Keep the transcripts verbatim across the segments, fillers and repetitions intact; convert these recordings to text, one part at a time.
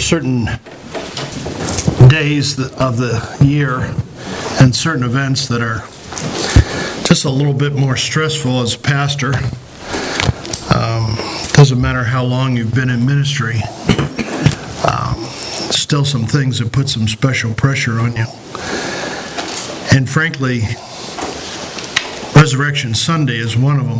certain days of the year and certain events that are just a little bit more stressful as a pastor. Um, doesn't matter how long you've been in ministry. Um, still some things that put some special pressure on you. And frankly, Resurrection Sunday is one of them.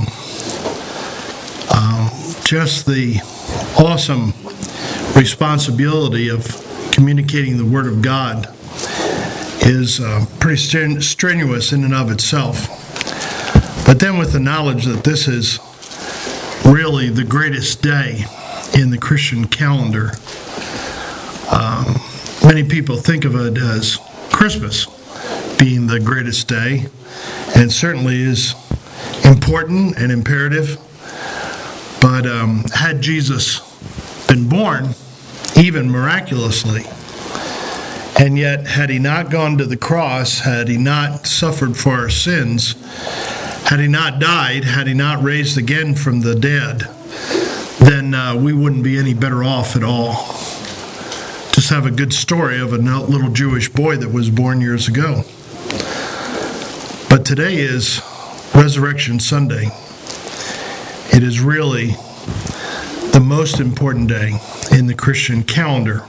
Um, just the awesome responsibility of communicating the Word of God is uh, pretty strenuous in and of itself. But then with the knowledge that this is really the greatest day in the Christian calendar, um, many people think of it as Christmas being the greatest day, and it certainly is important and imperative. But um, had Jesus been born, even miraculously, and yet had he not gone to the cross, had he not suffered for our sins, had he not died, had he not raised again from the dead, then uh, we wouldn't be any better off at all. Just have a good story of a little Jewish boy that was born years ago. But today is Resurrection Sunday. It is really the most important day in the Christian calendar.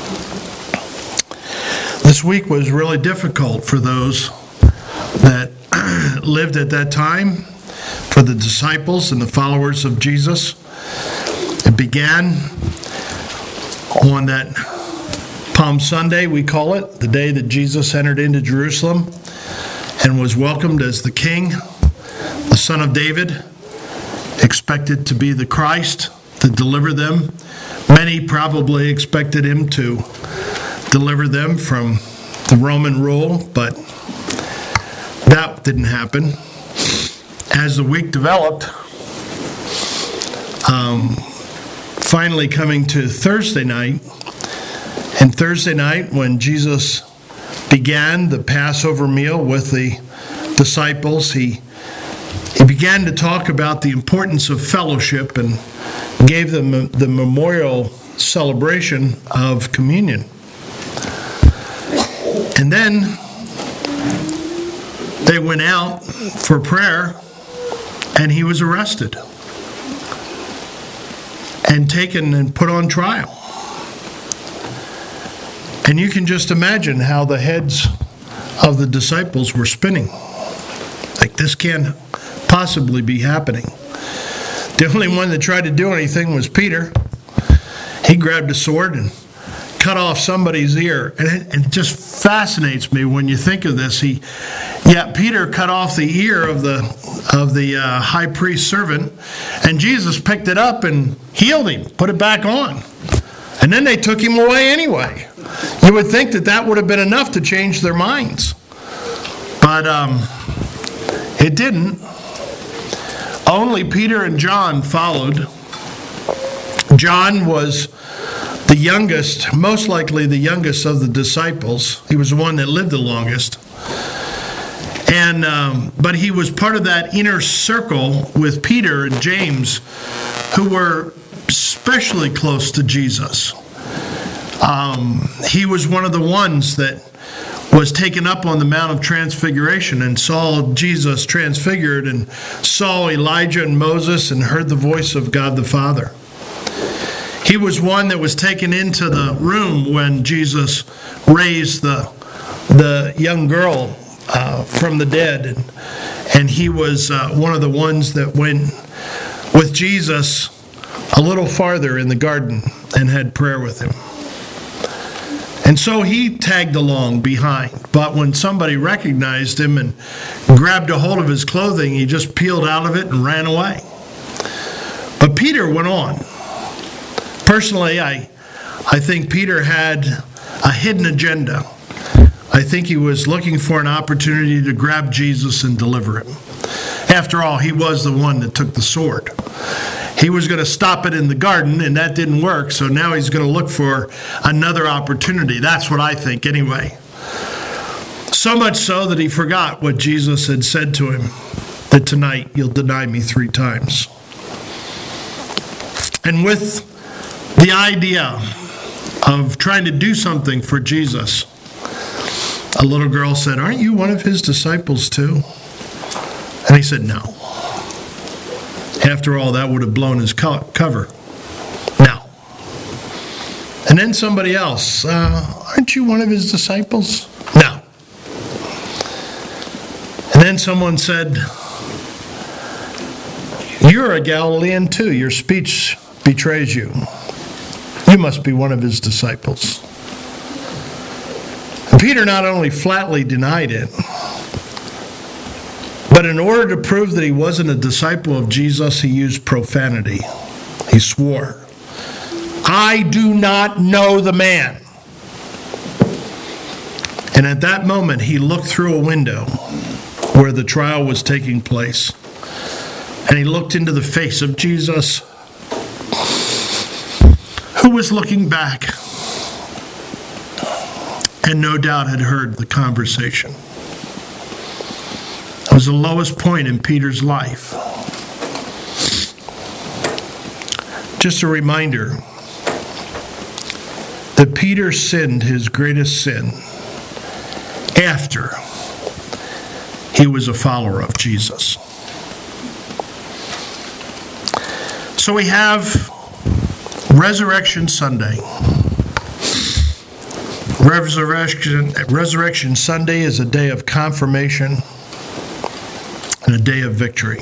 This week was really difficult for those that lived at that time, for the disciples and the followers of Jesus. It began on that Palm Sunday, we call it, the day that Jesus entered into Jerusalem and was welcomed as the King, the Son of David, expected to be the Christ, to deliver them. Many probably expected him to deliver them from the Roman rule, but that didn't happen. As the week developed, um, finally coming to Thursday night, and Thursday night when Jesus began the Passover meal with the disciples, he he began to talk about the importance of fellowship and gave them the memorial celebration of communion. And then they went out for prayer, and he was arrested and taken and put on trial. And you can just imagine how the heads of the disciples were spinning. Like, this can't possibly be happening. The only one that tried to do anything was Peter. He grabbed a sword and cut off somebody's ear. And it, and it just fascinates me when you think of this. He, yeah, Peter cut off the ear of the of the uh, high priest's servant, and Jesus picked it up and healed him, put it back on. And then they took him away anyway. You would think that that would have been enough to change their minds. But um, it didn't. Only Peter and John followed. John was the youngest, most likely the youngest of the disciples. He was the one that lived the longest. And um, but he was part of that inner circle with Peter and James, who were especially close to Jesus. Um, he was one of the ones that was taken up on the Mount of Transfiguration and saw Jesus transfigured and saw Elijah and Moses and heard the voice of God the Father. He was one that was taken into the room when Jesus raised the, the young girl uh, from the dead. And, and he was uh, one of the ones that went with Jesus a little farther in the garden and had prayer with him. And so he tagged along behind. But when somebody recognized him and grabbed a hold of his clothing, he just peeled out of it and ran away. But Peter went on. Personally, I, I think Peter had a hidden agenda. I think he was looking for an opportunity to grab Jesus and deliver him. After all, he was the one that took the sword. He was going to stop it in the garden, and that didn't work, so now he's going to look for another opportunity. That's what I think, anyway. So much so that he forgot what Jesus had said to him, that tonight you'll deny me three times. And with the idea of trying to do something for Jesus. A little girl said, "Aren't you one of his disciples too?" And he said, "No." After all, that would have blown his co- cover. No. And then somebody else, uh, "Aren't you one of his disciples?" No. And then someone said, "You're a Galilean too. Your speech betrays you. You must be one of his disciples." And Peter not only flatly denied it, but in order to prove that he wasn't a disciple of Jesus, he used profanity. He swore, "I do not know the man." And at that moment, he looked through a window where the trial was taking place, and he looked into the face of Jesus, who was looking back, and no doubt had heard the conversation. It was the lowest point in Peter's life. Just a reminder that Peter sinned his greatest sin after he was a follower of Jesus. So we have Resurrection Sunday. Resurrection, Resurrection Sunday is a day of confirmation and a day of victory.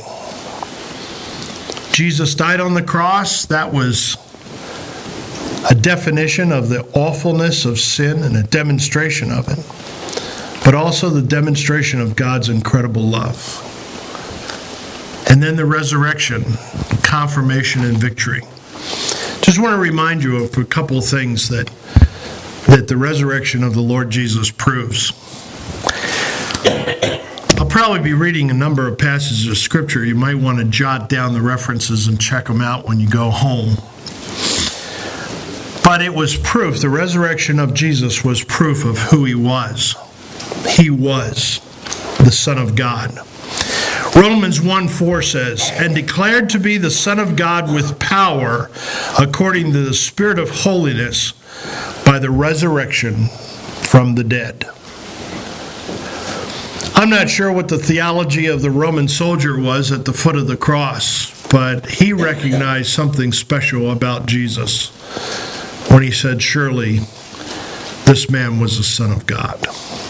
Jesus died on the cross. That was a definition of the awfulness of sin and a demonstration of it, but also the demonstration of God's incredible love. And then the resurrection, confirmation and victory. Just want to remind you of a couple of things that, that the resurrection of the Lord Jesus proves. I'll probably be reading a number of passages of Scripture. You might want to jot down the references and check them out when you go home. But it was proof, the resurrection of Jesus was proof of who he was. He was the Son of God. Romans one four says, "And declared to be the Son of God with power, according to the Spirit of holiness, by the resurrection from the dead." I'm not sure what the theology of the Roman soldier was at the foot of the cross, but he recognized something special about Jesus when he said, "Surely this man was the Son of God."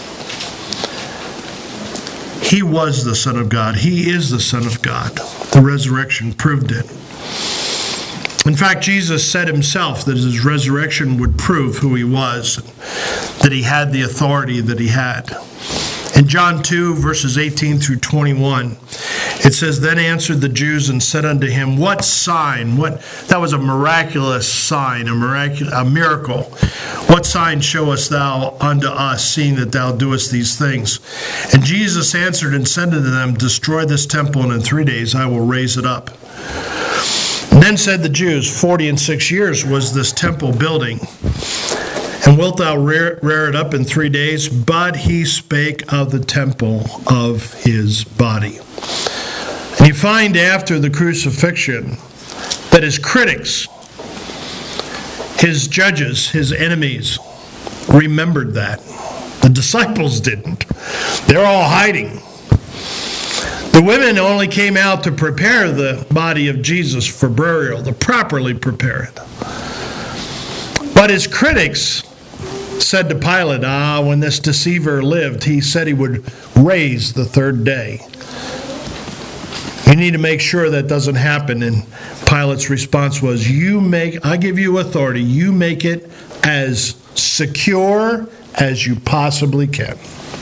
He was the Son of God. He is the Son of God. The resurrection proved it. In fact, Jesus said himself that his resurrection would prove who he was, that he had the authority that he had. In John two, verses eighteen through twenty-one, it says, "Then answered the Jews and said unto him, What sign?" What that was a miraculous sign, a, miraculous, a miracle. "What sign showest thou unto us, seeing that thou doest these things? And Jesus answered and said unto them, Destroy this temple, and in three days I will raise it up. And then said the Jews, Forty and six years was this temple building. And wilt thou rear, rear it up in three days? But he spake of the temple of his body." And you find after the crucifixion that his critics, his judges, his enemies, remembered that. The disciples didn't. They're all hiding. The women only came out to prepare the body of Jesus for burial, to properly prepare it. But his critics said to Pilate, ah, when this deceiver lived, he said he would raise the third day. You need to make sure that doesn't happen. And Pilate's response was, "You make, I give you authority, you make it as secure as you possibly can."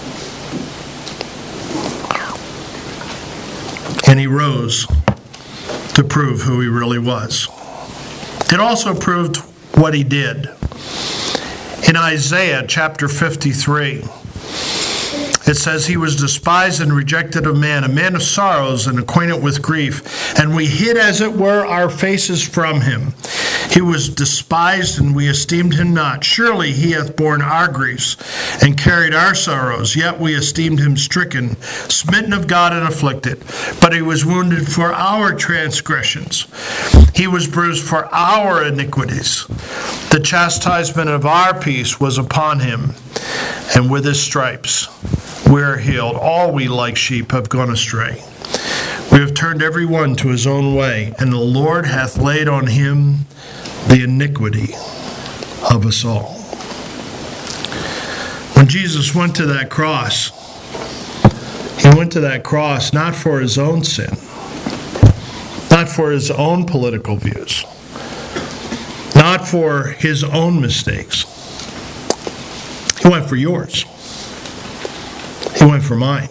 And he rose to prove who he really was. It also proved what he did. In Isaiah chapter fifty-three, it says, "He was despised and rejected of man, a man of sorrows and acquainted with grief, and we hid, as it were, our faces from him. He was despised, and we esteemed him not. Surely he hath borne our griefs and carried our sorrows, yet we esteemed him stricken, smitten of God, and afflicted. But he was wounded for our transgressions. He was bruised for our iniquities. The chastisement of our peace was upon him, and with his stripes we are healed. All we like sheep have gone astray. We have turned every one to his own way, and the Lord hath laid on him the iniquity of us all. When Jesus went to that cross, he went to that cross not for his own sin, not for his own political views, not for his own mistakes. He went for yours. He went for mine.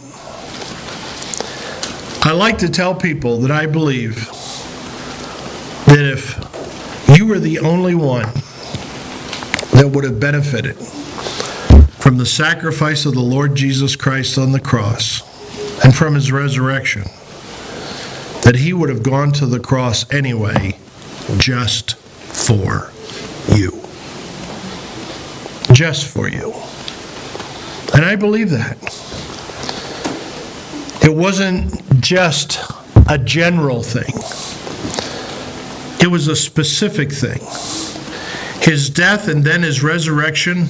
I like to tell people that I believe that if you were the only one that would have benefited from the sacrifice of the Lord Jesus Christ on the cross and from his resurrection, that he would have gone to the cross anyway just for you. Just for you. And I believe that. It wasn't just a general thing. It was a specific thing. His death and then his resurrection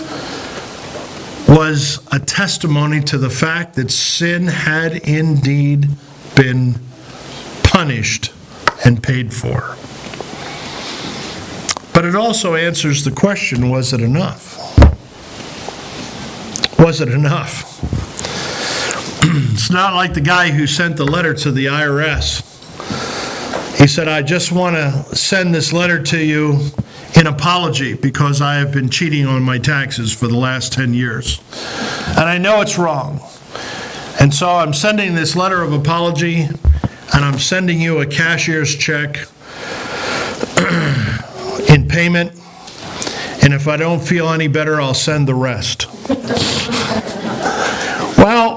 was a testimony to the fact that sin had indeed been punished and paid for. But it also answers the question, was it enough? Was it enough? It's not like the guy who sent the letter to the I R S. He said, I just want to send this letter to you in apology because I have been cheating on my taxes for the last ten years. And I know it's wrong. And so I'm sending this letter of apology, and I'm sending you a cashier's check in payment. And if I don't feel any better, I'll send the rest. Well,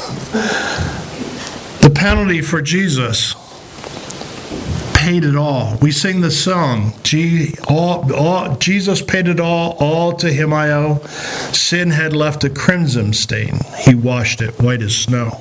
the penalty for Jesus paid it all. We sing the song, G, all, all, Jesus paid it all, all to him I owe. Sin had left a crimson stain. He washed it white as snow.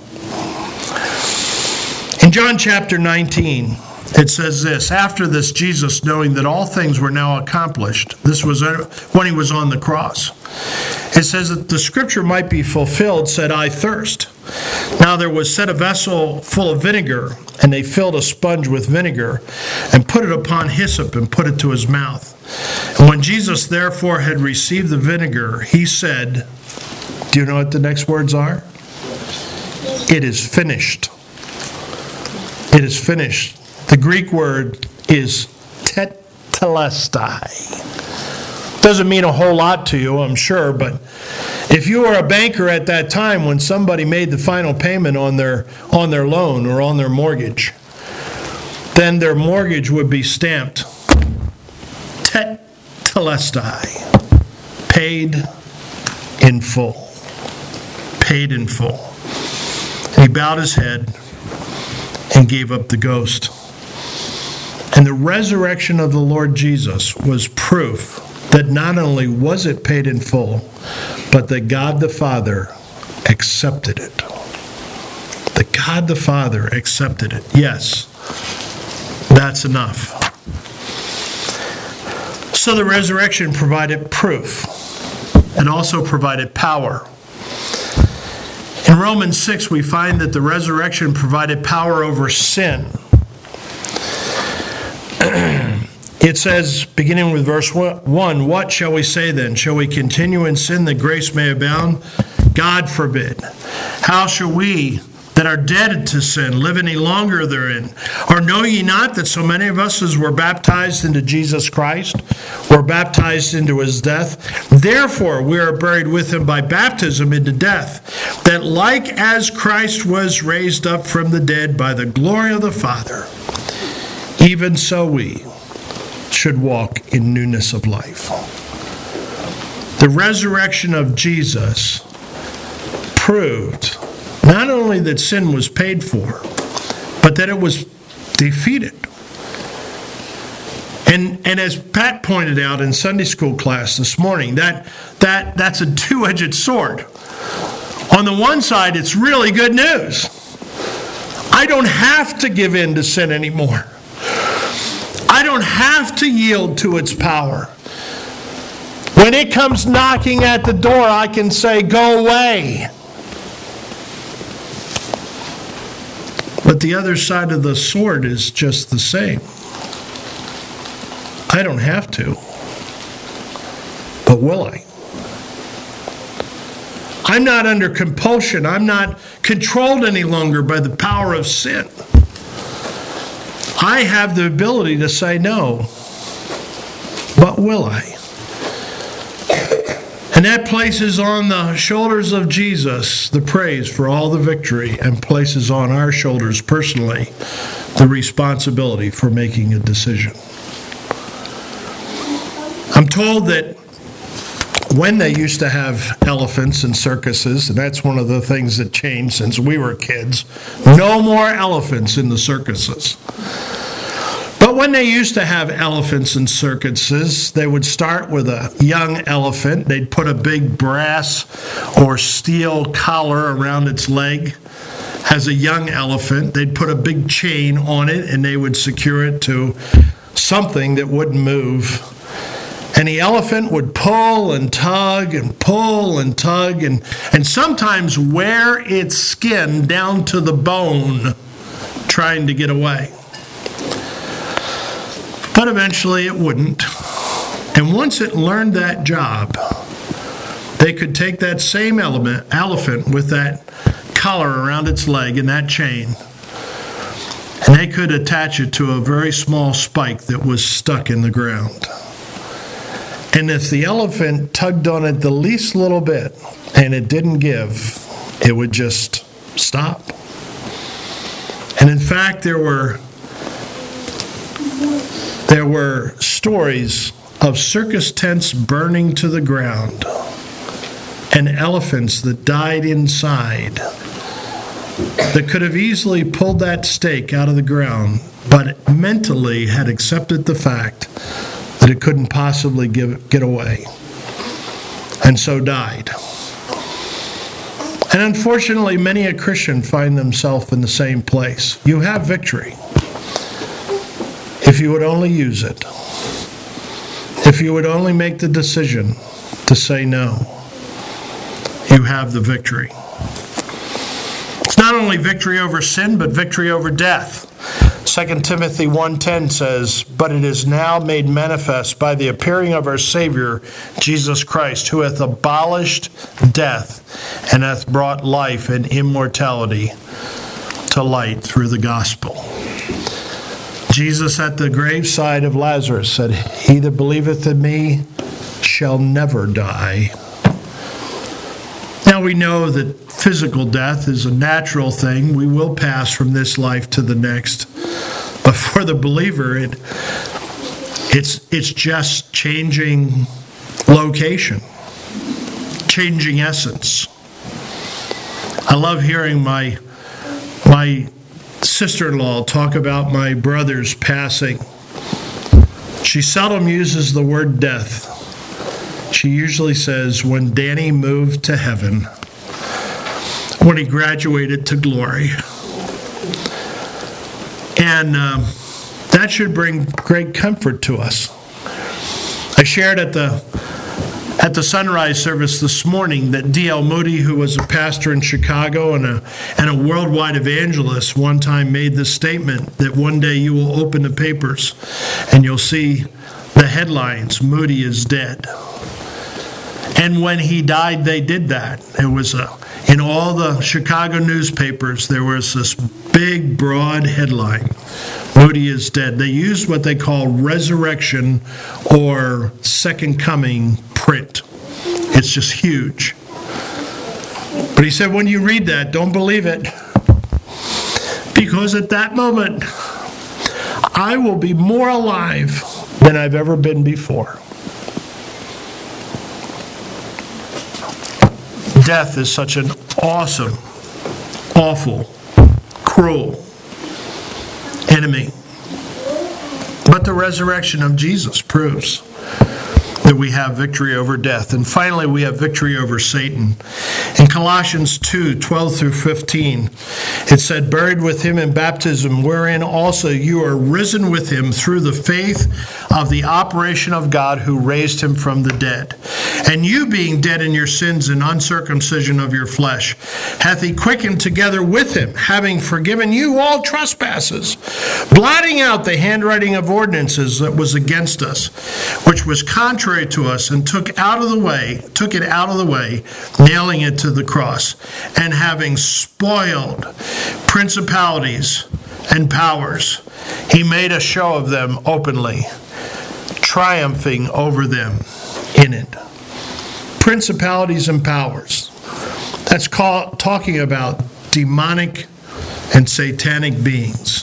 In John chapter nineteen, it says this, after this, Jesus, knowing that all things were now accomplished, this was when he was on the cross. It says that the scripture might be fulfilled, said, I thirst. Now there was set a vessel full of vinegar, and they filled a sponge with vinegar, and put it upon hyssop, and put it to his mouth. And when Jesus therefore had received the vinegar, he said, do you know what the next words are? It is finished. It is finished. The Greek word is tetelestai. Doesn't mean a whole lot to you, I'm sure, but if you were a banker at that time when somebody made the final payment on their on their loan or on their mortgage, then their mortgage would be stamped tetelestai, paid in full. Paid in full. And he bowed his head and gave up the ghost. And the resurrection of the Lord Jesus was proof that not only was it paid in full, but that God the Father accepted it. That God the Father accepted it. Yes, that's enough. So the resurrection provided proof. It also provided power. In Romans six, we find that the resurrection provided power over sin. It says, beginning with verse one, what shall we say then? Shall we continue in sin that grace may abound? God forbid. How shall we that are dead to sin live any longer therein? Or know ye not that so many of us as were baptized into Jesus Christ were baptized into his death? Therefore we are buried with him by baptism into death, that like as Christ was raised up from the dead by the glory of the Father, even so we should walk in newness of life. The resurrection of Jesus proved not only that sin was paid for, but that it was defeated. And and as Pat pointed out in Sunday school class this morning, that that that's a two-edged sword. On the one side, it's really good news. I don't have to give in to sin anymore. I don't have to yield to its power. When it comes knocking at the door, I can say, "Go away." But the other side of the sword is just the same. I don't have to, but will I? I'm not under compulsion. I'm not controlled any longer by the power of sin. I have the ability to say no, but will I? And that places on the shoulders of Jesus the praise for all the victory, and places on our shoulders personally the responsibility for making a decision. I'm told that when they used to have elephants in circuses, and that's one of the things that changed since we were kids, no more elephants in the circuses. But when they used to have elephants in circuses, they would start with a young elephant. They'd put a big brass or steel collar around its leg. As a young elephant, they'd put a big chain on it, and they would secure it to something that wouldn't move. And the elephant would pull and tug and pull and tug and, and sometimes wear its skin down to the bone trying to get away. But eventually it wouldn't. And once it learned that job, they could take that same element, elephant with that collar around its leg and that chain, and they could attach it to a very small spike that was stuck in the ground. And if the elephant tugged on it the least little bit and it didn't give, it would just stop. And in fact, there were there were stories of circus tents burning to the ground and elephants that died inside that could have easily pulled that stake out of the ground, but mentally had accepted the fact that it couldn't possibly give, get away, and so died. And unfortunately, many a Christian find themselves in the same place. You have victory if you would only use it, if you would only make the decision to say no. You have the victory. It's not only victory over sin, but victory over death. Second Timothy one ten says, "But it is now made manifest by the appearing of our Savior, Jesus Christ, who hath abolished death and hath brought life and immortality to light through the gospel." Jesus at the graveside of Lazarus said, "He that believeth in me shall never die." Now we know that physical death is a natural thing. We will pass from this life to the next. But for the believer, it, it's, it's just changing location, changing essence. I love hearing my, my sister-in-law talk about my brother's passing. She seldom uses the word death. She usually says, "When Danny moved to heaven, when he graduated to glory." And um, that should bring great comfort to us. I shared at the at the sunrise service this morning that D L Moody, who was a pastor in Chicago and a and a worldwide evangelist, one time made this statement that one day you will open the papers and you'll see the headlines, "Moody is dead." And when he died, they did that. It was a, in all the Chicago newspapers, there was this big, broad headline, "Moody is dead." They used what they call resurrection or second coming print. It's just huge. But he said, when you read that, don't believe it. Because at that moment, I will be more alive than I've ever been before. Death is such an awesome, awful, cruel enemy. But what the resurrection of Jesus proves. That we have victory over death. And finally, we have victory over Satan. In Colossians two, twelve through fifteen, it said, buried with him in baptism, wherein also you are risen with him through the faith of the operation of God who raised him from the dead. And you being dead in your sins and uncircumcision of your flesh, hath he quickened together with him, having forgiven you all trespasses, blotting out the handwriting of ordinances that was against us, which was contrary to us, and took out of the way, took it out of the way, nailing it to the cross, and having spoiled principalities and powers, he made a show of them openly, triumphing over them in it. Principalities and powers. That's called, talking about demonic and satanic beings.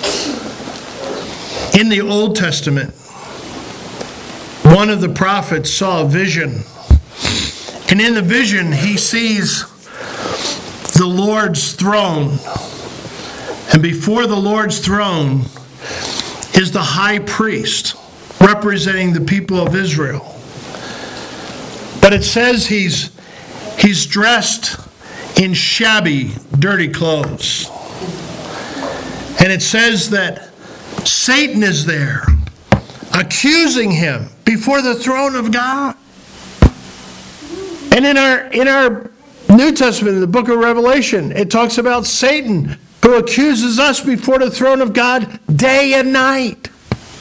In the Old Testament, one of the prophets saw a vision. And in the vision, he sees the Lord's throne. And before the Lord's throne is the high priest, representing the people of Israel. But it says he's, he's dressed in shabby, dirty clothes. And it says that Satan is there, accusing him before the throne of God. And in our in our New Testament, in the book of Revelation, it talks about Satan who accuses us before the throne of God day and night.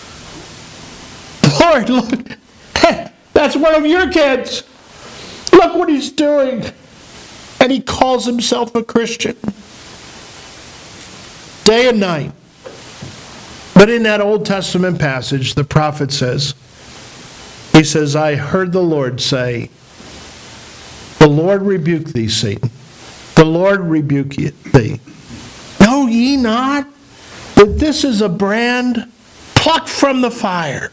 Lord, look, that's one of your kids. Look what he's doing. And he calls himself a Christian. Day and night. But in that Old Testament passage, the prophet says, he says, I heard the Lord say, the Lord rebuke thee, Satan. The Lord rebuke thee. Know ye not that this is a brand plucked from the fire?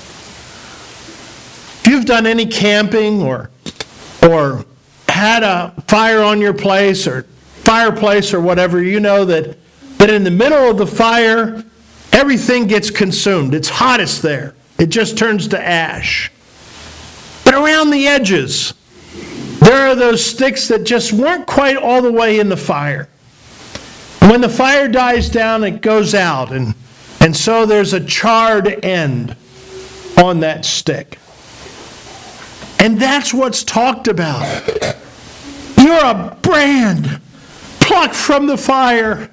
If you've done any camping or, or had a fire on your place or fireplace or whatever, you know that, that in the middle of the fire, everything gets consumed. It's hottest there. It just turns to ash. But around the edges, there are those sticks that just weren't quite all the way in the fire. When the fire dies down, it goes out. And, and so there's a charred end on that stick. And that's what's talked about. You're a brand plucked from the fire.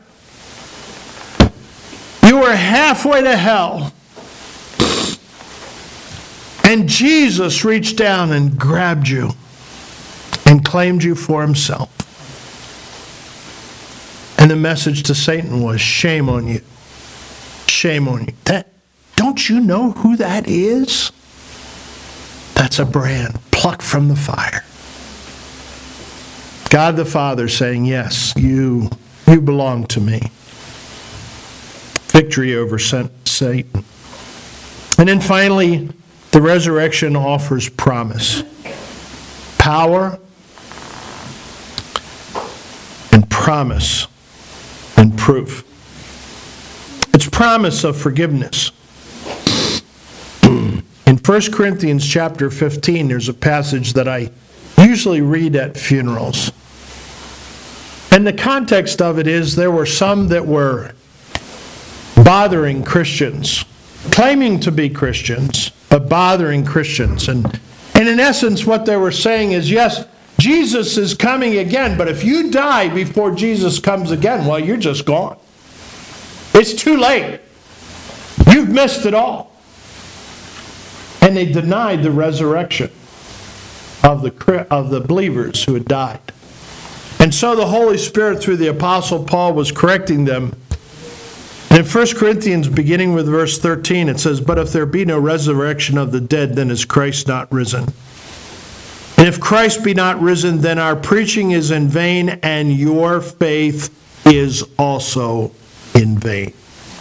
You were halfway to hell. And Jesus reached down and grabbed you and claimed you for himself. And the message to Satan was, shame on you. Shame on you. That, don't you know who that is? That's a brand plucked from the fire. God the Father saying, yes, you, you belong to me. Victory over Satan. And then finally, the resurrection offers promise. Power and promise and proof. It's promise of forgiveness. In First Corinthians chapter fifteen, there's a passage that I usually read at funerals. And the context of it is there were some that were bothering Christians, claiming to be Christians, but bothering Christians. And, and in essence, what they were saying is, yes, Jesus is coming again, but if you die before Jesus comes again, well, you're just gone. It's too late. You've missed it all. And they denied the resurrection of the, of the believers who had died. And so the Holy Spirit, through the Apostle Paul, was correcting them. And in First Corinthians, beginning with verse thirteen, it says, but if there be no resurrection of the dead, then is Christ not risen. And if Christ be not risen, then our preaching is in vain, and your faith is also in vain.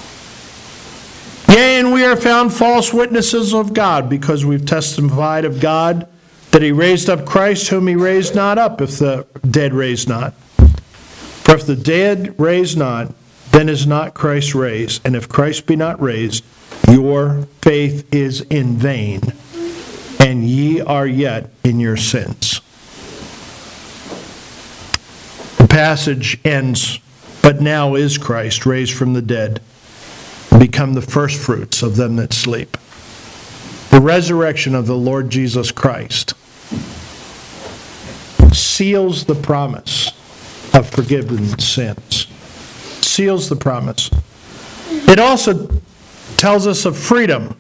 Yea, and we are found false witnesses of God, because we've testified of God that he raised up Christ, whom he raised not up, if the dead raised not. For if the dead raise not, then is not Christ raised. And if Christ be not raised, your faith is in vain, and ye are yet in your sins. The passage ends, but now is Christ raised from the dead, become the firstfruits of them that sleep. The resurrection of the Lord Jesus Christ seals the promise of forgiven sins. Seals the promise. It also tells us of freedom.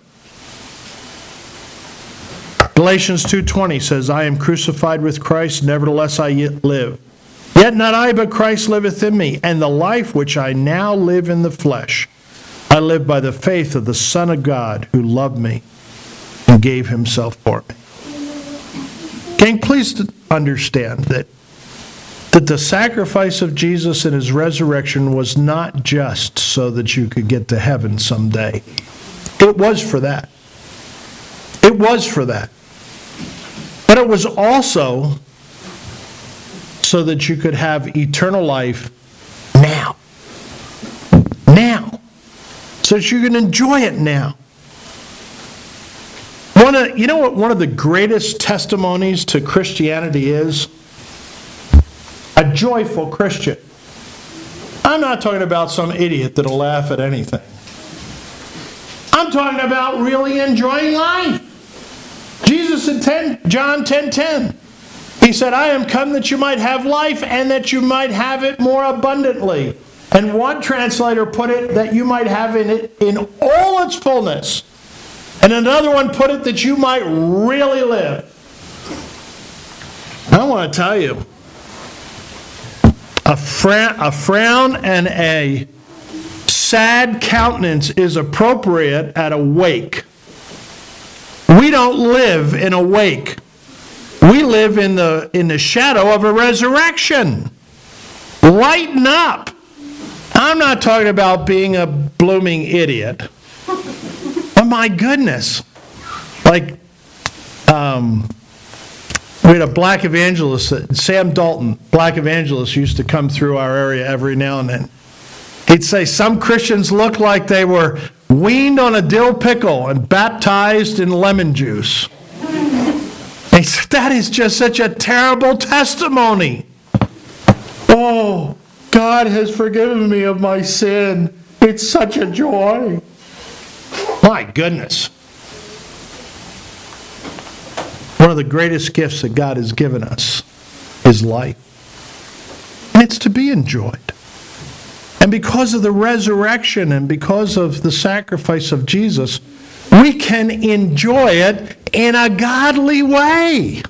Galatians two twenty says, I am crucified with Christ, nevertheless I yet live. Yet not I, but Christ liveth in me, and the life which I now live in the flesh, I live by the faith of the Son of God, who loved me and gave himself for me. Gang, please understand that, that the sacrifice of Jesus and his resurrection was not just so that you could get to heaven someday. It was for that. It was for that. But it was also so that you could have eternal life now. Now. So that you can enjoy it now. One of, you know what one of the greatest testimonies to Christianity is? A joyful Christian. I'm not talking about some idiot that'll laugh at anything. I'm talking about really enjoying life. Jesus in ten, John ten ten, he said, I am come that you might have life and that you might have it more abundantly. And one translator put it that you might have in it in all its fullness. And another one put it that you might really live. I want to tell you, a, frown, a frown and a sad countenance is appropriate at a wake. We don't live in a wake. We live in the in the shadow of a resurrection. Lighten up. I'm not talking about being a blooming idiot. But my goodness. Like, um, we had a black evangelist, Sam Dalton, black evangelist, used to come through our area every now and then. He'd say some Christians look like they were weaned on a dill pickle and baptized in lemon juice. He said, that is just such a terrible testimony. Oh, God has forgiven me of my sin. It's such a joy. My goodness. One of the greatest gifts that God has given us is life. And it's to be enjoyed. And because of the resurrection and because of the sacrifice of Jesus, we can enjoy it in a godly way.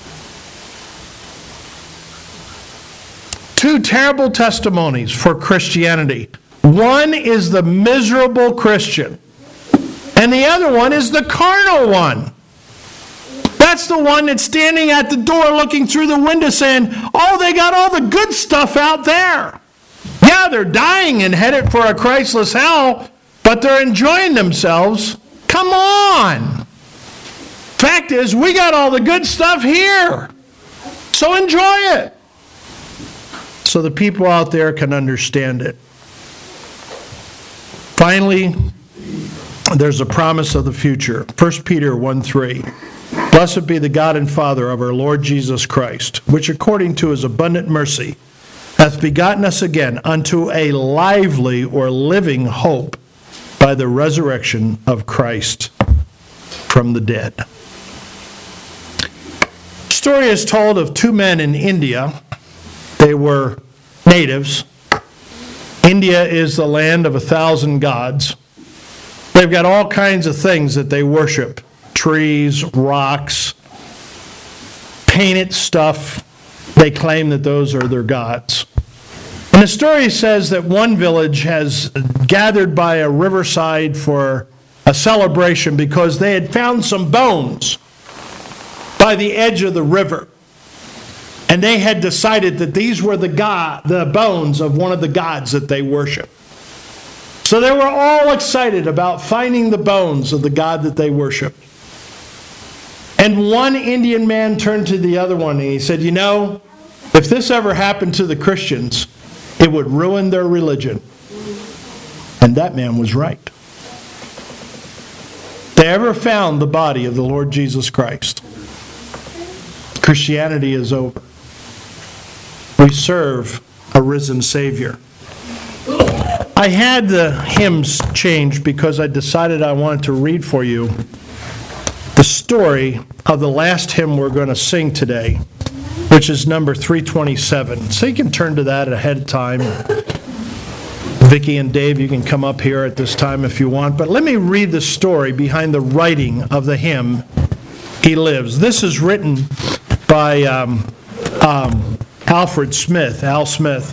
Two terrible testimonies for Christianity. One is the miserable Christian, and the other one is the carnal one. That's the one that's standing at the door looking through the window saying, oh, they got all the good stuff out there. Yeah, they're dying and headed for a Christless hell, but they're enjoying themselves. Come on. Fact is, we got all the good stuff here. So enjoy it. So the people out there can understand it. Finally, there's a promise of the future. First Peter one three. Blessed be the God and Father of our Lord Jesus Christ, which according to his abundant mercy hath begotten us again unto a lively or living hope by the resurrection of Christ from the dead. Story is told of two men in India. They were natives. India is the land of a thousand gods. They've got all kinds of things that they worship. Trees, rocks, painted stuff. They claim that those are their gods. And the story says that one village has gathered by a riverside for a celebration because they had found some bones by the edge of the river. And they had decided that these were the god, the bones of one of the gods that they worship. So they were all excited about finding the bones of the god that they worship. And one Indian man turned to the other one and he said, you know, if this ever happened to the Christians, it would ruin their religion. And that man was right. they ever found the body of the Lord Jesus Christ. Christianity is over. We serve a risen Savior. I had the hymns changed because I decided I wanted to read for you the story of the last hymn we're going to sing today, which is number three twenty-seven. So you can turn to that ahead of time. Vicki and Dave, you can come up here at this time if you want. But let me read the story behind the writing of the hymn, He Lives. This is written by um, um, Alfred Smith, Al Smith,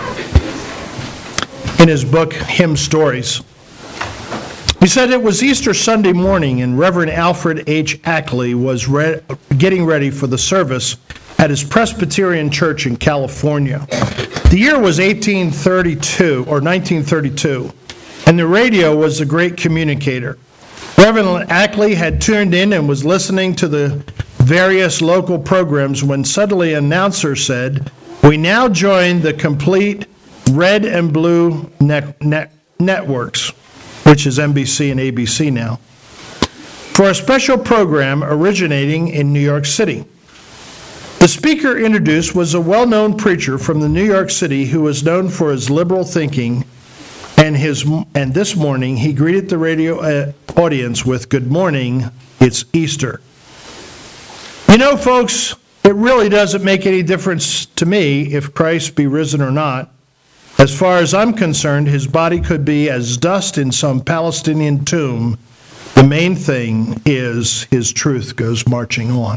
in his book, Hymn Stories. He said it was Easter Sunday morning, and Reverend Alfred H. Ackley was re- getting ready for the service at his Presbyterian church in California. The year was eighteen thirty-two, or nineteen thirty-two, and the radio was the great communicator. Reverend Ackley had tuned in and was listening to the various local programs when suddenly an announcer said, "We now join the complete red and blue net, net, networks," which is N B C and A B C now, "for a special program originating in New York City." The speaker introduced was a well-known preacher from the New York City who was known for his liberal thinking, and his and this morning he greeted the radio uh, audience with, "Good morning, it's Easter." You know, folks, it really doesn't make any difference to me if Christ be risen or not. As far as I'm concerned, his body could be as dust in some Palestinian tomb. The main thing is his truth goes marching on.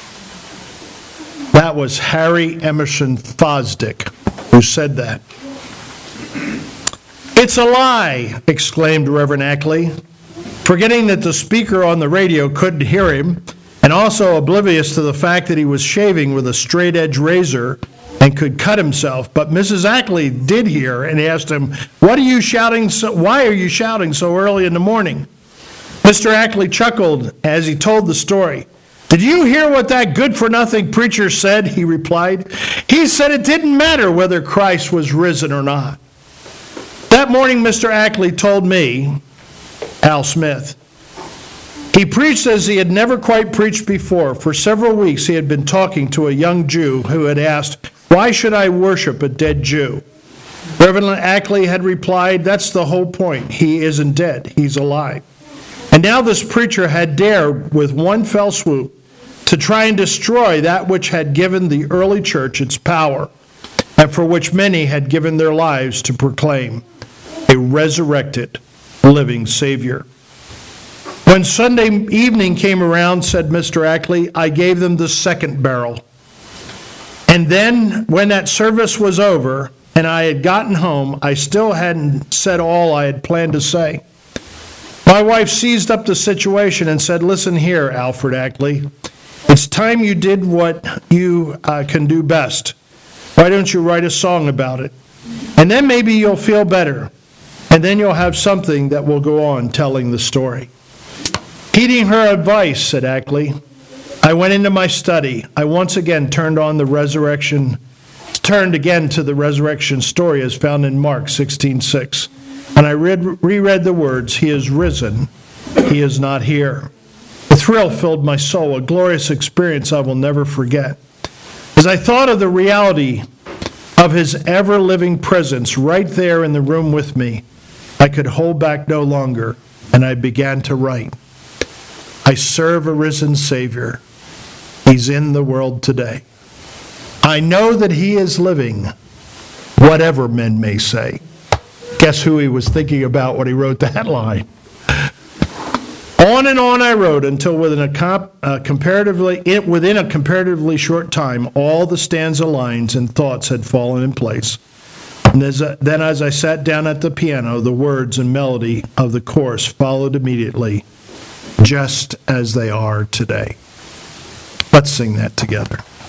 That was Harry Emerson Fosdick who said that. "It's a lie," exclaimed Reverend Ackley, forgetting that the speaker on the radio couldn't hear him, and also oblivious to the fact that he was shaving with a straight-edge razor and could cut himself. But Missus Ackley did hear and asked him, "What are you shouting so, why are you shouting so early in the morning?" Mister Ackley chuckled as he told the story. "Did you hear what that good-for-nothing preacher said?" he replied. "He said it didn't matter whether Christ was risen or not." That morning, Mister Ackley told me, Al Smith, he preached as he had never quite preached before. For several weeks he had been talking to a young Jew who had asked, "Why should I worship a dead Jew?" Reverend Ackley had replied, "That's the whole point. He isn't dead. He's alive." And now this preacher had dared, with one fell swoop, to try and destroy that which had given the early church its power, and for which many had given their lives to proclaim, a resurrected, living Savior. When Sunday evening came around, said Mister Ackley, I gave them the second barrel. And then, when that service was over and I had gotten home, I still hadn't said all I had planned to say. My wife seized up the situation and said, "Listen here, Alfred Ackley. It's time you did what you uh, can do best. Why don't you write a song about it? And then maybe you'll feel better. And then you'll have something that will go on telling the story." Heeding her advice, said Ackley, I went into my study. I once again turned on the resurrection, turned again to the resurrection story as found in Mark sixteen six. And I read, reread the words, "He is risen. He is not here." A thrill filled my soul, a glorious experience I will never forget. As I thought of the reality of his ever-living presence right there in the room with me, I could hold back no longer, and I began to write. I serve a risen Savior. He's in the world today. I know that he is living, whatever men may say. Guess who he was thinking about when he wrote that line? On and on I wrote until within a, comp, uh, comparatively, it, within a comparatively short time, all the stanza lines and thoughts had fallen in place. And as, uh, then as I sat down at the piano, the words and melody of the chorus followed immediately, just as they are today. Let's sing that together.